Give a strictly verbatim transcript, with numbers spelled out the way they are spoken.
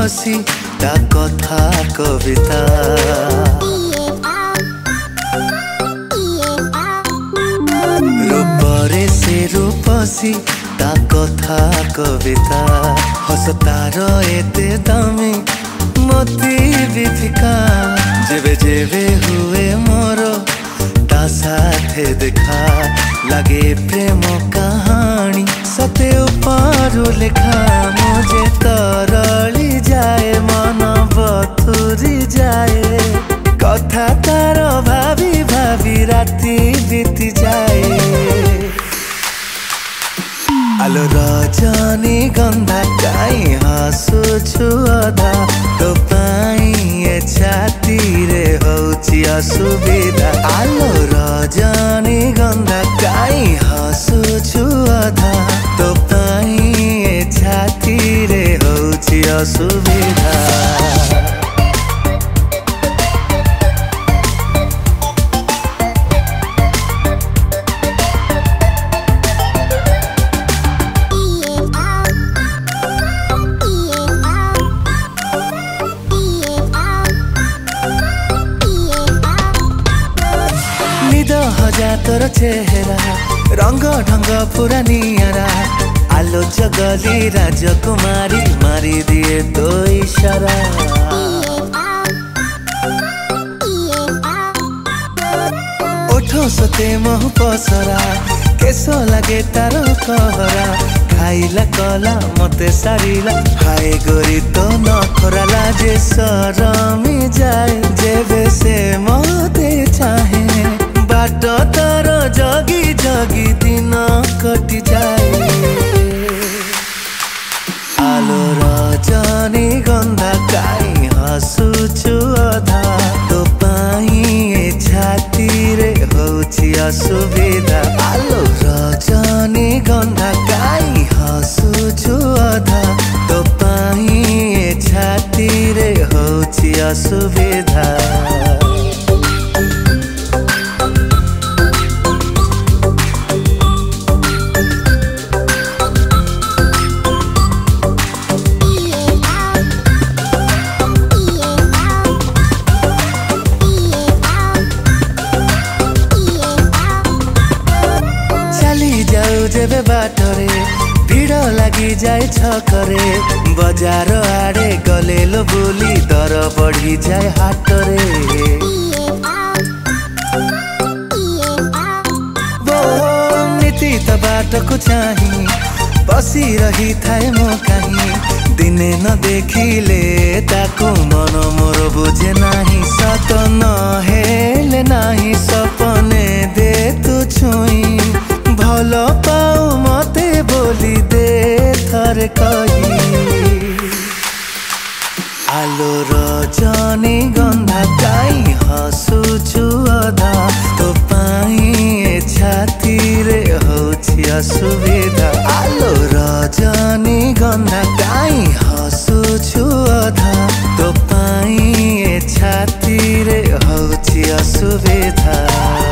रूपसी ता कथा कविता रूपरे से रूपसी ता कथा कविता हसतार एते दामी मोती भी फिका जेबे जेबे हुए मोर ता साथे देखा लगे प्रेम कहानी सते ऊपर लिखा मुझे तरली जाए मन बथुरी जाए कथा तार भाभी भाभी राती बीती जाए आलो रजनी गंधा काई हसुछु अधा तो पाई ए छाती रे होची असुविधा आलो रजनी गंधा काई हसुछु अधा तो पाई ए छाती रे होची असुविधा तोर चेहरा रंग ढंग पूरा नियरा आलो जगली राजकुमारी मारी दिए तो इशारा ओठो सते महु पसरा केसो लगे तार कहरा खाइला कला मते सारिला हाय गोरी तो न खराला जे सरमी जाए जेबे से मते चाहे बाट तार जगी जगी दिन कटि जाए आलो रजनी गंधा काई हसुछु अधा तो पाई ए छाती रे होची असुविधा आलो रजनी गंधा काई हसुछु अधा तो पाई ए छाती रे होची असुविधा जेबे बाटरे भिड़ लगी जाए छकरे बजार आड़े गलेलो बुली दर बढ़ी जाए हाटरे वो नीति त बाट को चाही बसी रही थाए मो कहीं दिने न देखिले ताको मन मोर बुझे नाही सत न हेले नाही सपने दे तू छुई भल पाऊ मते बोली दे थरे कही आलो रजनी गंधा काई हसुछु अधा तो पाई ए छाती रे होची असुविधा आलो रजनी गंधा काई हसुछु अधा तो पाई ए छाती रे होची असुविधा।